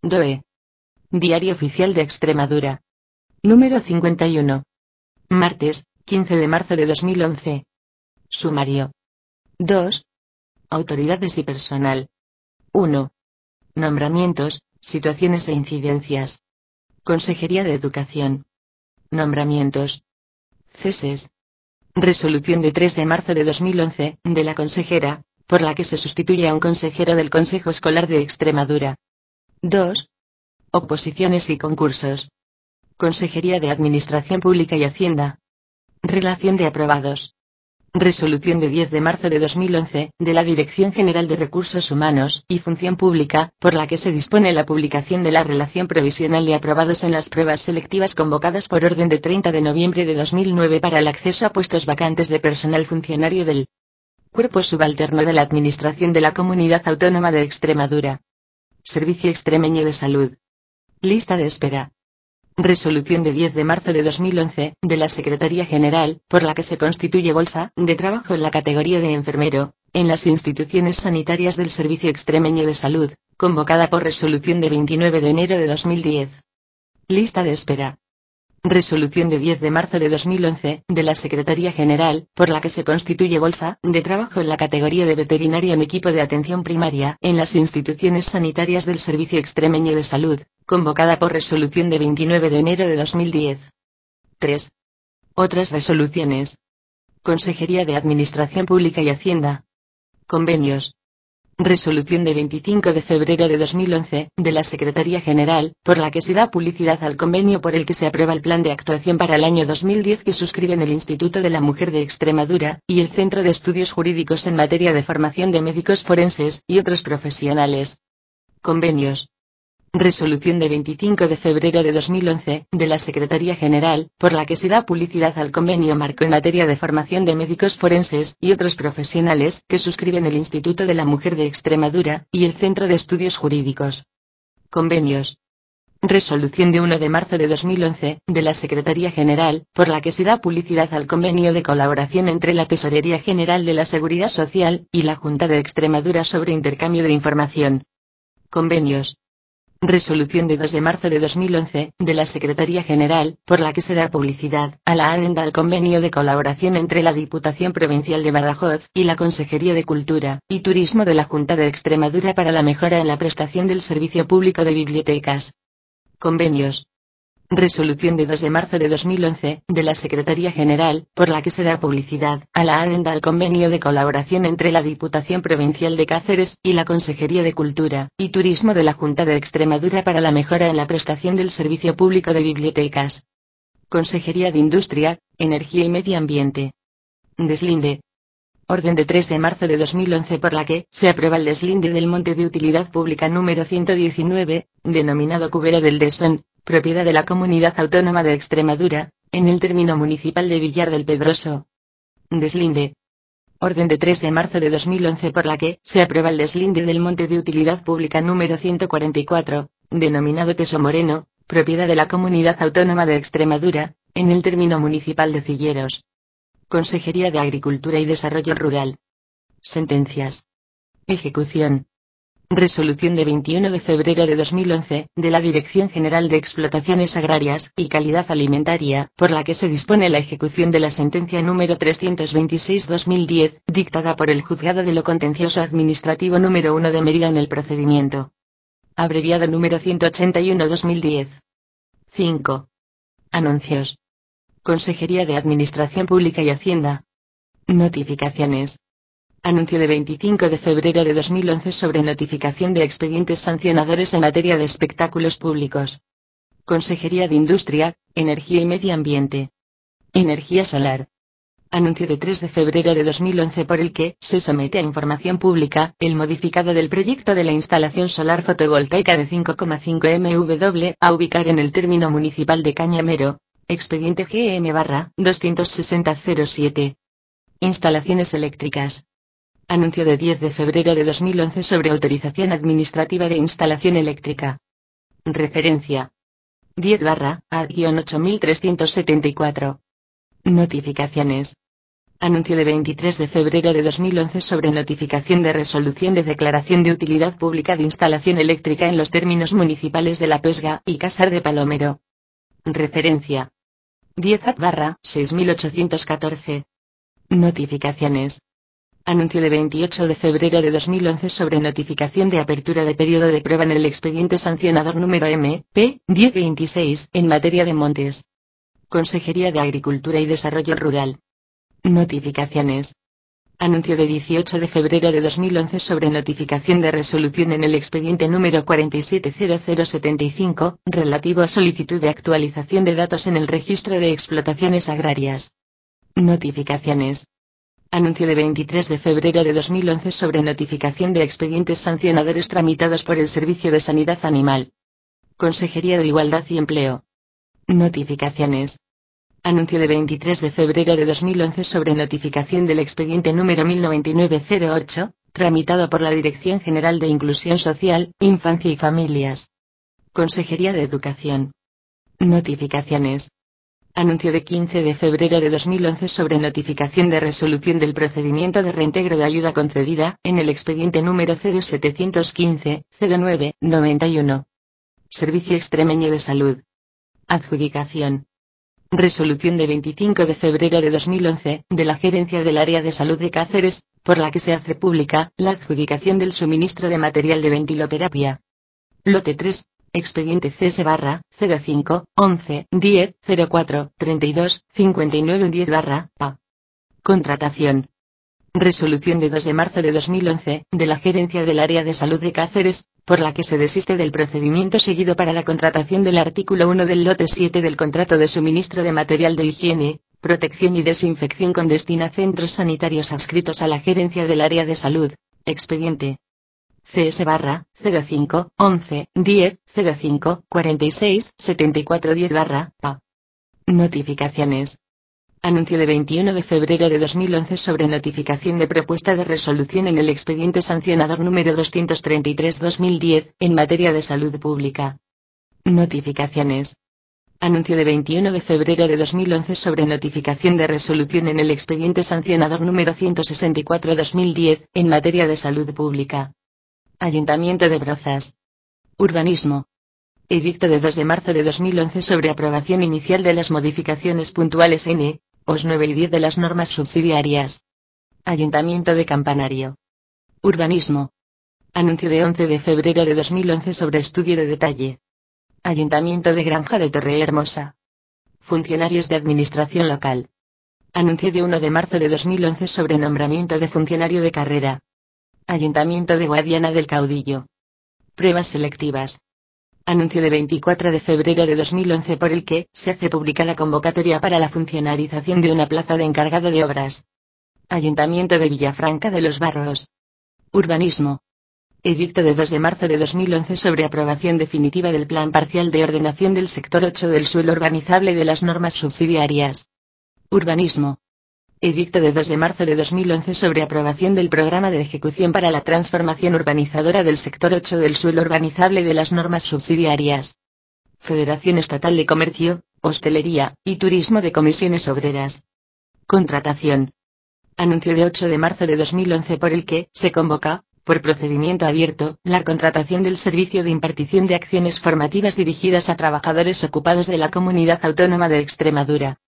DOE. Diario Oficial de Extremadura. Número 51. Martes, 15 de marzo de 2011. Sumario. 2. Autoridades y personal. 1. Nombramientos, situaciones e incidencias. Consejería de Educación. Nombramientos. Ceses. Resolución de 3 de marzo de 2011, de la consejera, por la que se sustituye a un consejero del Consejo Escolar de Extremadura. 2. Oposiciones y concursos. Consejería de Administración Pública y Hacienda. Relación de aprobados. Resolución de 10 de marzo de 2011, de la Dirección General de Recursos Humanos y Función Pública, por la que se dispone la publicación de la relación provisional de aprobados en las pruebas selectivas convocadas por orden de 30 de noviembre de 2009 para el acceso a puestos vacantes de personal funcionario del Cuerpo Subalterno de la Administración de la Comunidad Autónoma de Extremadura. Servicio Extremeño de Salud. Lista de espera. Resolución de 10 de marzo de 2011, de la Secretaría General, por la que se constituye bolsa de trabajo en la categoría de enfermero, en las instituciones sanitarias del Servicio Extremeño de Salud, convocada por resolución de 29 de enero de 2010. Lista de espera. Resolución de 10 de marzo de 2011, de la Secretaría General, por la que se constituye bolsa de trabajo en la categoría de veterinario en equipo de atención primaria, en las instituciones sanitarias del Servicio Extremeño de Salud, convocada por resolución de 29 de enero de 2010. 3. Otras resoluciones. Consejería de Administración Pública y Hacienda. Convenios. Resolución de 25 de febrero de 2011, de la Secretaría General, por la que se da publicidad al convenio por el que se aprueba el Plan de Actuación para el año 2010 que suscriben el Instituto de la Mujer de Extremadura, y el Centro de Estudios Jurídicos en materia de formación de médicos forenses, y otros profesionales. Convenios. Resolución de 25 de febrero de 2011, de la Secretaría General, por la que se da publicidad al convenio marco en materia de formación de médicos forenses y otros profesionales que suscriben el Instituto de la Mujer de Extremadura y el Centro de Estudios Jurídicos. Convenios. Resolución de 1 de marzo de 2011, de la Secretaría General, por la que se da publicidad al convenio de colaboración entre la Tesorería General de la Seguridad Social y la Junta de Extremadura sobre intercambio de información. Convenios. Resolución de 2 de marzo de 2011, de la Secretaría General, por la que se da publicidad a la adenda al convenio de colaboración entre la Diputación Provincial de Badajoz y la Consejería de Cultura y Turismo de la Junta de Extremadura para la mejora en la prestación del servicio público de bibliotecas. Convenios. Resolución de 2 de marzo de 2011, de la Secretaría General, por la que se da publicidad a la adenda al convenio de colaboración entre la Diputación Provincial de Cáceres y la Consejería de Cultura y Turismo de la Junta de Extremadura para la mejora en la prestación del servicio público de bibliotecas. Consejería de Industria, Energía y Medio Ambiente. Deslinde. Orden de 3 de marzo de 2011 por la que se aprueba el deslinde del monte de utilidad pública número 119, denominado Cubera del Desón, propiedad de la Comunidad Autónoma de Extremadura, en el término municipal de Villar del Pedroso. Deslinde. Orden de 3 de marzo de 2011 por la que se aprueba el deslinde del monte de utilidad pública número 144, denominado Teso Moreno, propiedad de la Comunidad Autónoma de Extremadura, en el término municipal de Cilleros. Consejería de Agricultura y Desarrollo Rural. Sentencias. Ejecución. Resolución de 21 de febrero de 2011, de la Dirección General de Explotaciones Agrarias y Calidad Alimentaria, por la que se dispone la ejecución de la sentencia número 326/2010, dictada por el Juzgado de lo Contencioso Administrativo número 1 de Mérida en el procedimiento abreviado número 181/2010. 5. Anuncios. Consejería de Administración Pública y Hacienda. Notificaciones. Anuncio de 25 de febrero de 2011 sobre notificación de expedientes sancionadores en materia de espectáculos públicos. Consejería de Industria, Energía y Medio Ambiente. Energía solar. Anuncio de 3 de febrero de 2011 por el que se somete a información pública el modificado del proyecto de la instalación solar fotovoltaica de 5,5 MW a ubicar en el término municipal de Cañamero. Expediente GM-26007. Instalaciones eléctricas. Anuncio de 10 de febrero de 2011 sobre autorización administrativa de instalación eléctrica. Referencia 10/A-8374. Notificaciones. Anuncio de 23 de febrero de 2011 sobre notificación de resolución de declaración de utilidad pública de instalación eléctrica en los términos municipales de La Pesga y Casar de Palomero. Referencia 10-6814. Notificaciones. Anuncio de 28 de febrero de 2011 sobre notificación de apertura de periodo de prueba en el expediente sancionador número MP 1026 en materia de montes. Consejería de Agricultura y Desarrollo Rural. Notificaciones. Anuncio de 18 de febrero de 2011 sobre notificación de resolución en el expediente número 470075, relativo a solicitud de actualización de datos en el registro de explotaciones agrarias. Notificaciones. Anuncio de 23 de febrero de 2011 sobre notificación de expedientes sancionadores tramitados por el Servicio de Sanidad Animal. Consejería de Igualdad y Empleo. Notificaciones. Anuncio de 23 de febrero de 2011 sobre notificación del expediente número 1099-08, tramitado por la Dirección General de Inclusión Social, Infancia y Familias. Consejería de Educación. Notificaciones. Anuncio de 15 de febrero de 2011 sobre notificación de resolución del procedimiento de reintegro de ayuda concedida, en el expediente número 0715-09-91. Servicio Extremeño de Salud. Adjudicación. Resolución de 25 de febrero de 2011, de la Gerencia del Área de Salud de Cáceres, por la que se hace pública la adjudicación del suministro de material de ventiloterapia. Lote 3. Expediente CS-11-10-04-32-59-10-A. Contratación. Resolución de 2 de marzo de 2011, de la Gerencia del Área de Salud de Cáceres, por la que se desiste del procedimiento seguido para la contratación del artículo 1 del lote 7 del contrato de suministro de material de higiene, protección y desinfección con destino a centros sanitarios adscritos a la Gerencia del Área de Salud. Expediente CS-11-10-05-46-74-10-A. Notificaciones. Anuncio de 21 de febrero de 2011 sobre notificación de propuesta de resolución en el expediente sancionador número 233-2010, en materia de salud pública. Notificaciones. Anuncio de 21 de febrero de 2011 sobre notificación de resolución en el expediente sancionador número 164-2010, en materia de salud pública. Ayuntamiento de Brozas. Urbanismo. Edicto de 2 de marzo de 2011 sobre aprobación inicial de las modificaciones puntuales N, OS 9 y 10 de las normas subsidiarias. Ayuntamiento de Campanario. Urbanismo. Anuncio de 11 de febrero de 2011 sobre estudio de detalle. Ayuntamiento de Granja de Torrehermosa. Funcionarios de Administración Local. Anuncio de 1 de marzo de 2011 sobre nombramiento de funcionario de carrera. Ayuntamiento de Guadiana del Caudillo. Pruebas selectivas. Anuncio de 24 de febrero de 2011 por el que se hace pública la convocatoria para la funcionarización de una plaza de encargado de obras. Ayuntamiento de Villafranca de los Barros. Urbanismo. Edicto de 2 de marzo de 2011 sobre aprobación definitiva del Plan Parcial de Ordenación del Sector 8 del Suelo Urbanizable de las normas subsidiarias. Urbanismo. Edicto de 2 de marzo de 2011 sobre aprobación del programa de ejecución para la transformación urbanizadora del sector 8 del suelo urbanizable de las normas subsidiarias. Federación Estatal de Comercio, Hostelería y Turismo de Comisiones Obreras. Contratación. Anuncio de 8 de marzo de 2011 por el que se convoca, por procedimiento abierto, la contratación del servicio de impartición de acciones formativas dirigidas a trabajadores ocupados de la Comunidad Autónoma de Extremadura.